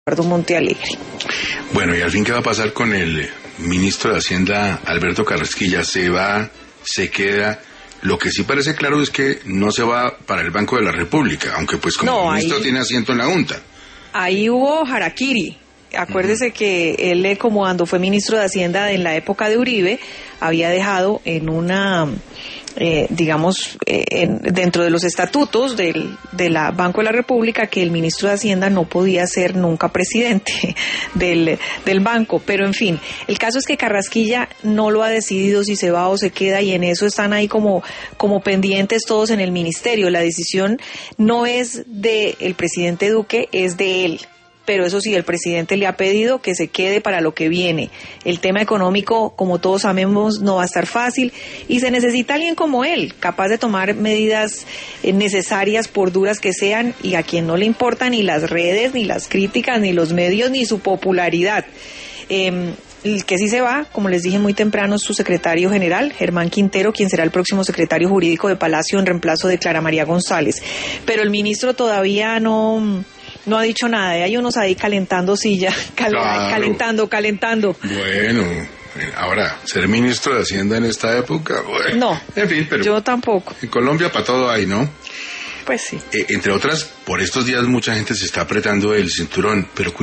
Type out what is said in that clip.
Eduardo Montealegre. Bueno, ¿y al fin qué va a pasar con el ministro de Hacienda, Alberto Carrasquilla? ¿Se va, se queda? Lo que sí parece claro es que no se va para el Banco de la República, aunque pues como ministro tiene asiento en la Junta. Ahí hubo harakiri. Acuérdese que él, como cuando fue ministro de Hacienda en la época de Uribe, había dejado en una, dentro de los estatutos de la Banco de la República, que el ministro de Hacienda no podía ser nunca presidente del banco. Pero en fin, el caso es que Carrasquilla no lo ha decidido si se va o se queda, y en eso están ahí como pendientes todos en el ministerio. La decisión no es del presidente Duque, es de él. Pero eso sí, el presidente le ha pedido que se quede para lo que viene. El tema económico, como todos sabemos, no va a estar fácil y se necesita alguien como él, capaz de tomar medidas necesarias, por duras que sean, y a quien no le importan ni las redes, ni las críticas, ni los medios, ni su popularidad. El que sí se va, como les dije muy temprano, es su secretario general, Germán Quintero, quien será el próximo secretario jurídico de Palacio en reemplazo de Clara María González. Pero el ministro todavía no ha dicho nada, hay unos ahí calentando silla, calentando. Bueno, ahora, ser ministro de Hacienda en esta época, bueno, no, en fin, pero yo tampoco. En Colombia para todo hay, ¿no? Pues sí. Entre otras, por estos días mucha gente se está apretando el cinturón, pero